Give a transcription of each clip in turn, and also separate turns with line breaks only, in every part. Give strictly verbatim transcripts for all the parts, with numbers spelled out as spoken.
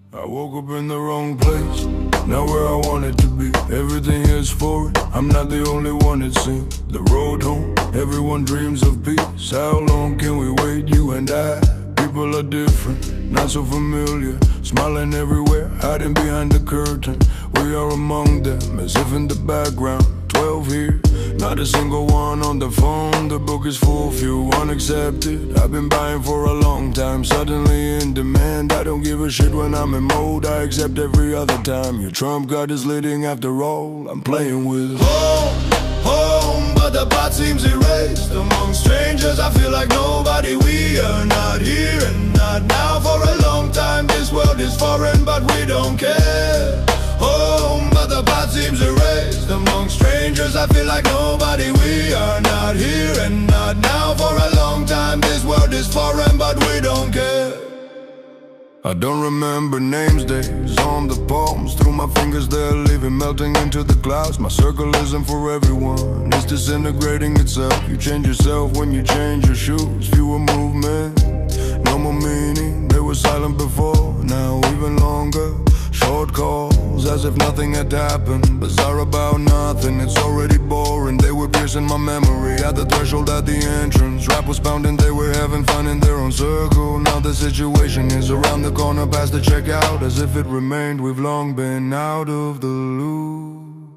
I woke up in the wrong place, not where I wanted to be. Everything is forward, I'm not the only one it seems. The road home, everyone dreams of peace. How long can we wait, you and I? People are different, not so familiar. Smiling everywhere, hiding behind the curtain. We are among them, as if in the background. Twelve here, not a single one on the phone. The book is full, few unaccepted. I've been buying for a long time, suddenly in demand. I don't give a shit when I'm in mode, I accept every other time. Your trump card is leading after all, I'm playing with
home, home, but the pot seems erased. Among strangers I feel like nobody. We are not here and not now. For a long time this world is foreign, but we don't care. Home, but the pot seems erased. Among strangers I feel like nobody. We are not here and not now. For a long time this world is foreign, but we don't care.
I don't remember names, days on the palms. Through my fingers they're leaving, melting into the clouds. My circle isn't for everyone, it's disintegrating itself. You change yourself when you change your shoes. Fewer movement, no more meaning. They were silent before, now even longer. Short calls, as if nothing had happened. Bizarre about nothing, it's already boring. They were piercing my memory at the threshold, at the entrance. Rap was pounding, they were having fun in their own circle. Now the situation is around the corner, past the checkout. As if it remained, we've long been out of the loop.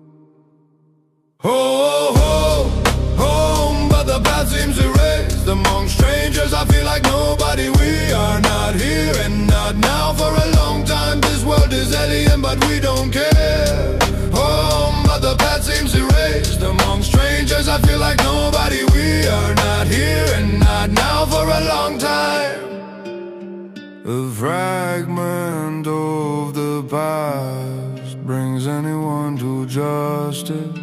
Oh, oh, home, but the path seems erased. Among strangers I feel like nobody. We are not here and not now. For a long time this world is alien, but we don't care. Home, but the path seems erased. Among strangers I feel like nobody. We are not here and not now. For a long time.
A fragment of the past brings anyone to justice.